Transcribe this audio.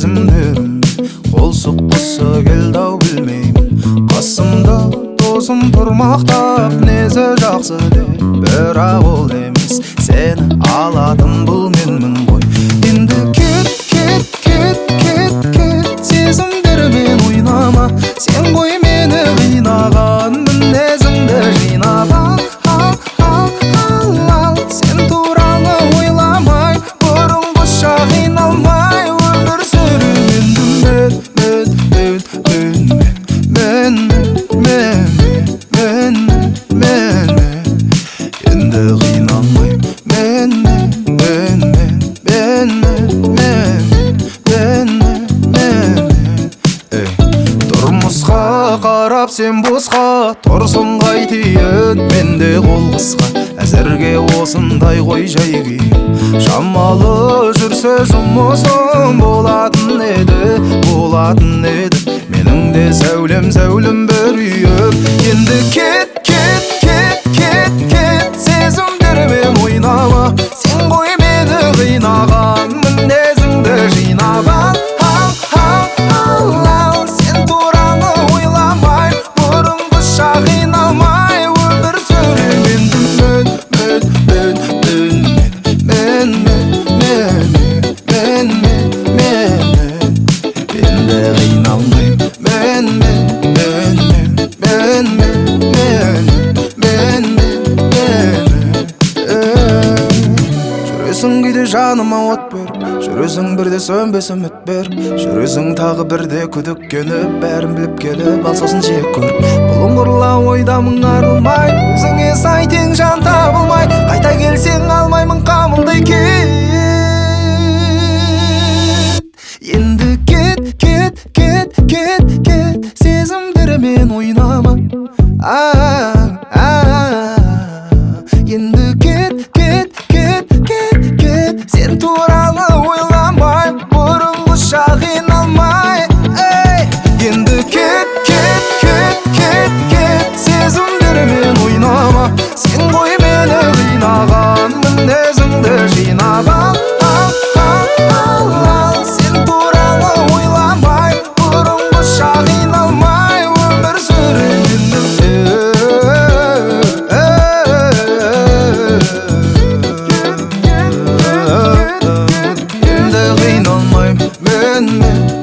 сезімдерім қол соққысы келді-ау білмеймін. Қасымда досым тұрмақтап несі жақсы деп, бірақ ол емес, сені алатын бұл менмін ғой. Енді кет, кет, кет, кет, кет, сезімдермен ойнама. Сен ғой мені қинаған мінезіңді жинап ал, сен туралы ойламай, бұрынғыша қиналмай өмір сүремін. Енді қиналмай тұрмысқа қарап сен босқа тұрсын қайтейін, менде қол қысқа әзірге осындай ғой жай күйім. Шамалы жүрсе жұмысым болатын еді, менің де зәулем бір үйім. Енді кет, кет, кет, кет, кет, сезімдермен ойнама. Сен ғой мені қинаған мінезіңді жинап ал, сен туралы ойламай, бұрынғыша қиналмай өмір сүремін. Енді жүресің кейде жаныма от беріп, жүресің бірде сөнбес үміт беріп, жүресің тағы бірде күдіктеніп, бәрін біліп келіп ал сосын жек көріп. Бұлыңғырла ойдамың арылмай, өзіңе сай тең жан табылмай, қайта келсең алмаймын қамылдай кет. Енді кет, кет, кет, кет, кет, сезімдермен ойнама. Енді кет, кет, кет, кет, кет, сен туралы ойламай, бұрынғыша қиналмай. Енді кет, кет, кет, кет, кет, сезімдермен ойнама. Сен ғой мені қинаған мінезіңді жинап ал, сен туралы ойламай, бұрынғыша қиналмай өмір сүремін. Енді қиналмаймын мен